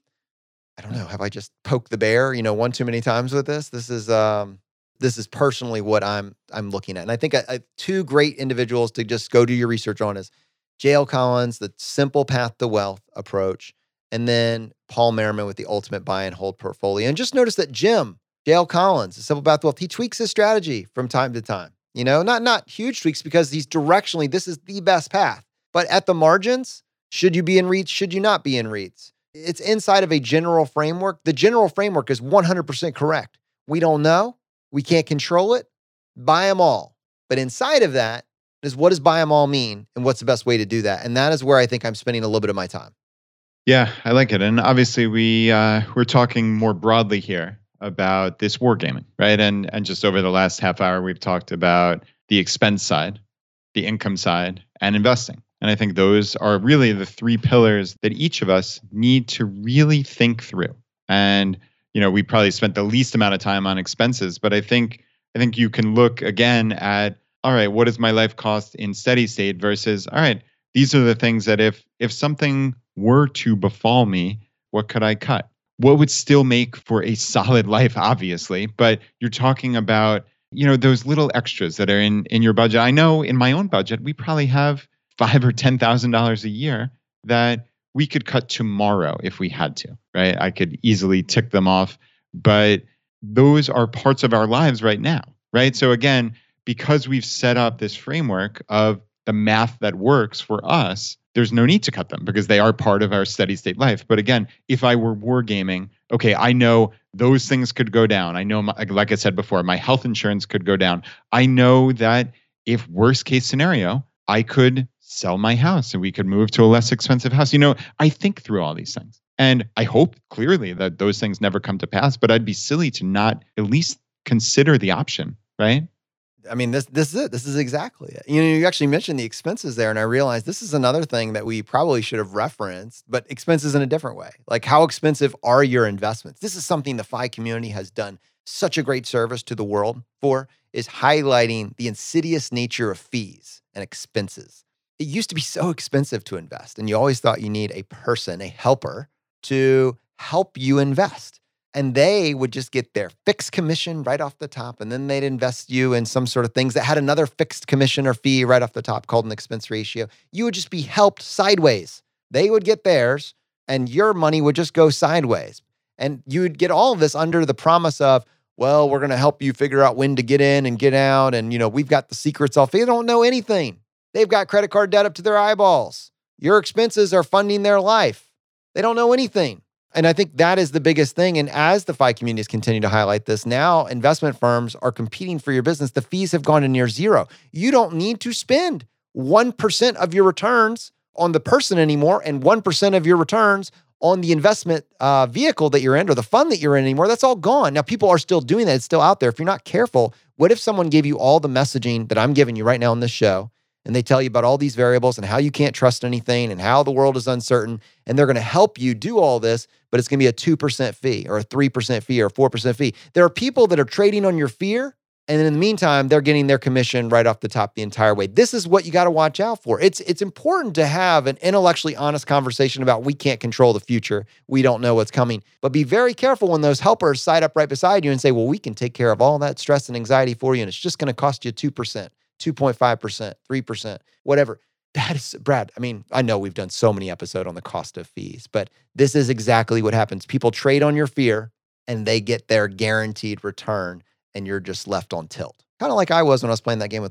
I don't know. Have I just poked the bear, you know, one too many times with this? This is um, this is personally what I'm I'm looking at. And I think I, I, two great individuals to just go do your research on is J L Collins, the simple path to wealth approach, and then Paul Merriman with the ultimate buy and hold portfolio. And just notice that Jim, J L Collins, the simple path to wealth, he tweaks his strategy from time to time. You know, not not huge tweaks because he's directionally, this is the best path. But at the margins, should you be in REITs? Should you not be in REITs? It's inside of a general framework. The general framework is one hundred percent correct. We don't know. We can't control it. Buy them all. But inside of that is what does buy them all mean and what's the best way to do that? And that is where I think I'm spending a little bit of my time. Yeah, I like it. And obviously we, uh, we're talking more broadly here about this wargaming, right? And, and just over the last half hour, we've talked about the expense side, the income side, and investing. And I think those are really the three pillars that each of us need to really think through. And, you know, we probably spent the least amount of time on expenses, but I think I think you can look again at, all right, what does my life cost in steady state versus, all right, these are the things that if if something were to befall me, what could I cut? What would still make for a solid life, obviously, but you're talking about, you know, those little extras that are in in your budget. I know in my own budget, we probably have five or ten thousand dollars a year that we could cut tomorrow if we had to, right? I could easily tick them off, but those are parts of our lives right now, right? So again, because we've set up this framework of the math that works for us, there's no need to cut them because they are part of our steady state life. But again, if I were wargaming, okay, I know those things could go down. I know, my, like I said before, my health insurance could go down. I know that if worst case scenario, I could sell my house and we could move to a less expensive house. You know, I think through all these things. And I hope clearly that those things never come to pass, but I'd be silly to not at least consider the option, right? I mean, this this is it. This is exactly it. You know, you actually mentioned the expenses there, and I realized this is another thing that we probably should have referenced, but expenses in a different way. Like, how expensive are your investments? This is something the F I community has done such a great service to the world for, is highlighting the insidious nature of fees and expenses. It used to be so expensive to invest, and you always thought you need a person, a helper, to help you invest. And they would just get their fixed commission right off the top, and then they'd invest you in some sort of things that had another fixed commission or fee right off the top called an expense ratio. You would just be helped sideways. They would get theirs, and your money would just go sideways. And you would get all of this under the promise of, well, we're going to help you figure out when to get in and get out, and, you know, we've got the secrets off. They don't know anything. They've got credit card debt up to their eyeballs. Your expenses are funding their life. They don't know anything. And I think that is the biggest thing. And as the F I communities continue to highlight this, now investment firms are competing for your business. The fees have gone to near zero. You don't need to spend one percent of your returns on the person anymore and one percent of your returns on the investment uh, vehicle that you're in or the fund that you're in anymore. That's all gone. Now, people are still doing that. It's still out there. If you're not careful, what if someone gave you all the messaging that I'm giving you right now on this show, and they tell you about all these variables and how you can't trust anything and how the world is uncertain, and they're going to help you do all this, but it's going to be a two percent fee or a three percent fee or a four percent fee. There are people that are trading on your fear, and in the meantime, they're getting their commission right off the top the entire way. This is what you got to watch out for. It's, it's important to have an intellectually honest conversation about we can't control the future. We don't know what's coming. But be very careful when those helpers side up right beside you and say, well, we can take care of all that stress and anxiety for you, and it's just going to cost you two percent. two point five percent, three percent, whatever. That is, Brad, I mean, I know we've done so many episodes on the cost of fees, but this is exactly what happens. People trade on your fear and they get their guaranteed return and you're just left on tilt. Kind of like I was when I was playing that game with Laura.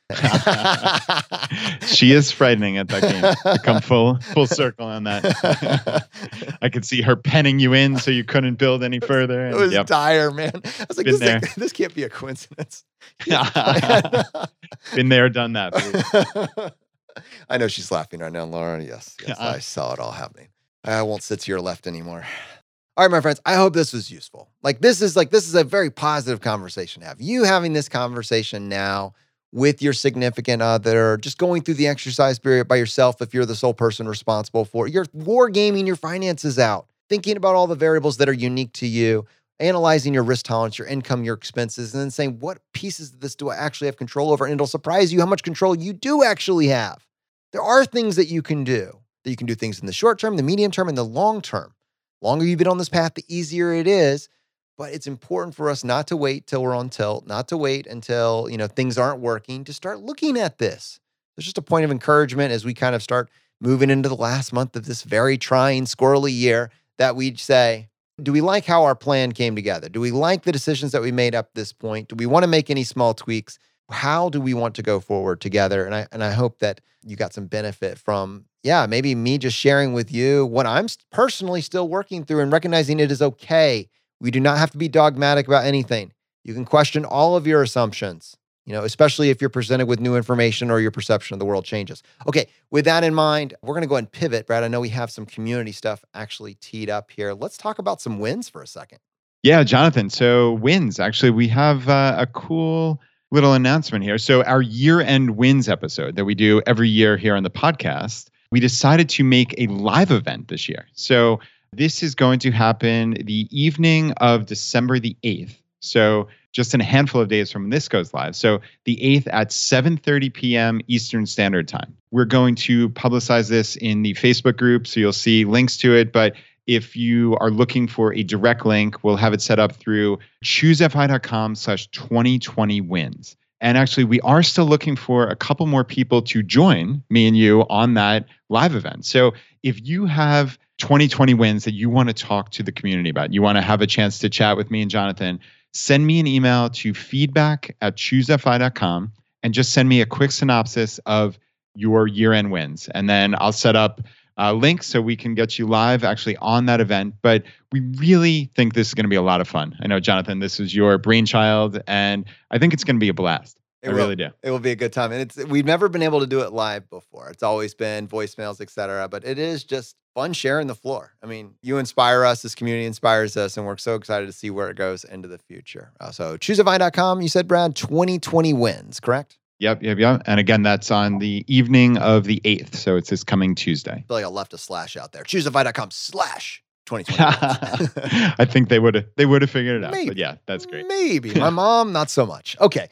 She is frightening at that game. To come full full circle on that. I could see her penning you in so you couldn't build any further. It And, was yep, dire, man. I was like, Been this, there. this can't be a coincidence. been there, done that. Babe. I know she's laughing right now, Lauren. Yes, yes, I saw it all happening. I won't sit to your left anymore. All right, my friends, I hope this was useful. Like this is like this is a very positive conversation to have. You having this conversation now with your significant other, just going through the exercise period by yourself if you're the sole person responsible for it. You're wargaming your finances out, thinking about all the variables that are unique to you, analyzing your risk tolerance, your income, your expenses, and then saying, what pieces of this do I actually have control over? And it'll surprise you how much control you do actually have. There are things that you can do, that you can do things in the short term, the medium term, and the long term. The longer you've been on this path, the easier it is. But it's important for us not to wait till we're on tilt, not to wait until, you know, things aren't working, to start looking at this. There's just a point of encouragement as we kind of start moving into the last month of this very trying, squirrely year that we'd say, do we like how our plan came together? Do we like the decisions that we made up this point? Do we want to make any small tweaks? How do we want to go forward together? And I and I hope that you got some benefit from, yeah, maybe me just sharing with you what I'm personally still working through and recognizing it is okay. We do not have to be dogmatic about anything. You can question all of your assumptions, you know, especially if you're presented with new information or your perception of the world changes. Okay, with that in mind, we're going to go ahead and pivot. Brad, I know we have some community stuff actually teed up here. Let's talk about some wins for a second. Yeah, Jonathan. So wins. Actually, we have uh, a cool little announcement here. So our year-end wins episode that we do every year here on the podcast, we decided to make a live event this year. So this is going to happen the evening of December the eighth. So just in a handful of days from this goes live. So the eighth at seven thirty p.m. Eastern Standard Time. We're going to publicize this in the Facebook group, so you'll see links to it. But if you are looking for a direct link, we'll have it set up through choosefi.com slash 2020 wins. And actually, we are still looking for a couple more people to join me and you on that live event. So if you have twenty twenty wins that you want to talk to the community about, you want to have a chance to chat with me and Jonathan, send me an email to feedback at choosefi dot com and just send me a quick synopsis of your year-end wins. And then I'll set up a link so we can get you live actually on that event. But we really think this is going to be a lot of fun. I know, Jonathan, this is your brainchild, and I think it's going to be a blast. It I will. really do. It will be a good time. And it's we've never been able to do it live before. It's always been voicemails, et cetera. But it is just fun sharing the floor. I mean, you inspire us, this community inspires us, and we're so excited to see where it goes into the future. Uh, so choosefi dot com, you said, Brad, twenty twenty wins, correct? Yep, yep, yep. And again, that's on the evening of the eighth. So it's this coming Tuesday. I feel like I left a slash out there. choosefi dot com slash twenty twenty wins. I think they would have they would have figured it out. Maybe. But yeah, that's great. Maybe. My mom, not so much. Okay.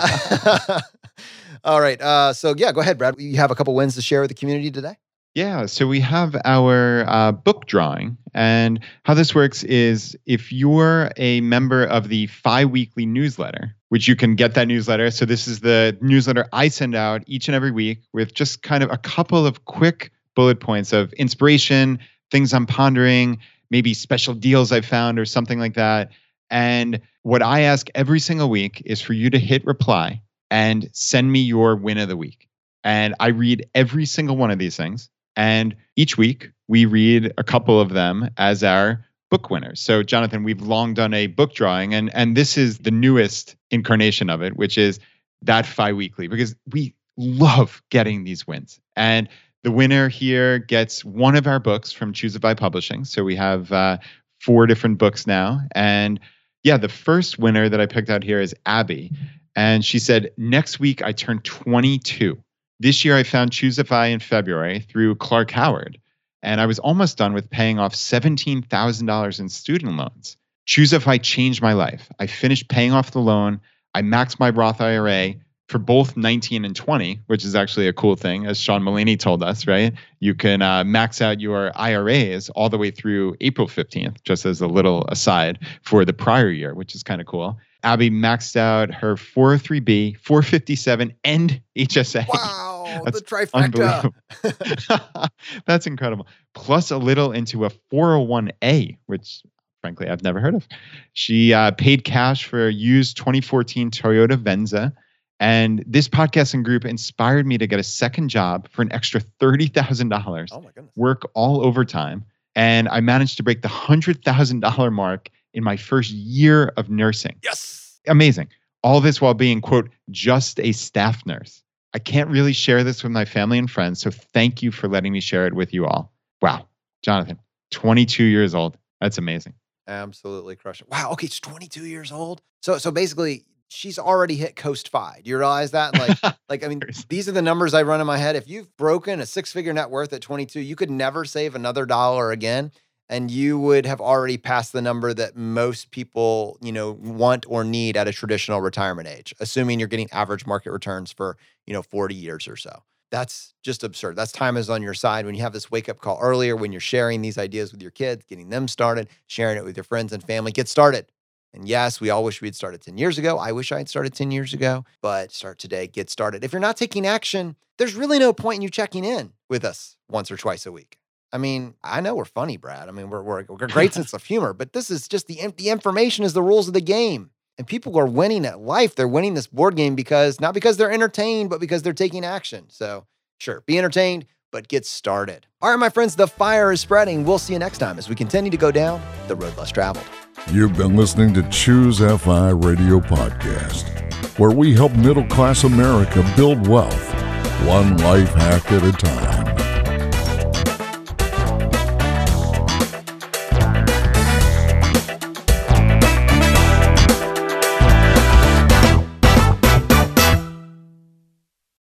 Uh, all right. Uh, so yeah, go ahead, Brad. You have a couple wins to share with the community today? Yeah, so we have our uh, book drawing, and how this works is if you're a member of the Fi Weekly newsletter, which you can get that newsletter. So this is the newsletter I send out each and every week with just kind of a couple of quick bullet points of inspiration, things I'm pondering, maybe special deals I found or something like that. And what I ask every single week is for you to hit reply and send me your win of the week. And I read every single one of these things. And each week we read a couple of them as our book winners. So Jonathan, we've long done a book drawing, and, and this is the newest incarnation of it, which is that Fi Weekly, because we love getting these wins. And the winner here gets one of our books from Choosefi Publishing. So we have uh, four different books now. And yeah, the first winner that I picked out here is Abby. And she said, next week I turn twenty-two. This year, I found Choosefi in February through Clark Howard, and I was almost done with paying off seventeen thousand dollars in student loans. Choosefi changed my life. I finished paying off the loan. I maxed my Roth I R A for both nineteen and twenty, which is actually a cool thing, as Sean Mullaney told us, right? You can uh, max out your I R As all the way through April fifteenth, just as a little aside for the prior year, which is kind of cool. Abby maxed out her four oh three B, four fifty-seven, and H S A. Wow, That's the trifecta. Unbelievable. That's incredible. Plus a little into a four oh one A, which frankly I've never heard of. She uh, paid cash for a used twenty fourteen Toyota Venza And this podcasting group inspired me to get a second job for an extra thirty thousand dollars, Oh my goodness. work all overtime. And I managed to break the one hundred thousand dollars mark in my first year of nursing. Yes. Amazing. All this while being, quote, just a staff nurse. I can't really share this with my family and friends, so thank you for letting me share it with you all. Wow. Jonathan, twenty-two years old. That's amazing. Absolutely crushing. Wow. Okay. She's twenty-two years old. So, so basically she's already hit coast five. Do you realize that? Like, like, I mean, these are the numbers I run in my head. If you've broken a six figure net worth at twenty-two, you could never save another dollar again. And you would have already passed the number that most people, you know, want or need at a traditional retirement age, assuming you're getting average market returns for, you know, forty years or so. That's just absurd. That's time is on your side. When you have this wake up call earlier, when you're sharing these ideas with your kids, getting them started, sharing it with your friends and family, get started. And yes, we all wish we'd started ten years ago. I wish I had started ten years ago, but start today, get started. If you're not taking action, there's really no point in you checking in with us once or twice a week. I mean, I know we're funny, Brad. I mean, we're, we're, we're a great sense of humor, but this is just the, the information is the rules of the game. And people are winning at life. They're winning this board game because, not because they're entertained, but because they're taking action. So sure, be entertained, but get started. All right, my friends, the fire is spreading. We'll see you next time as we continue to go down the road less traveled. You've been listening to Choose F I Radio Podcast, where we help middle-class America build wealth, one life hack at a time.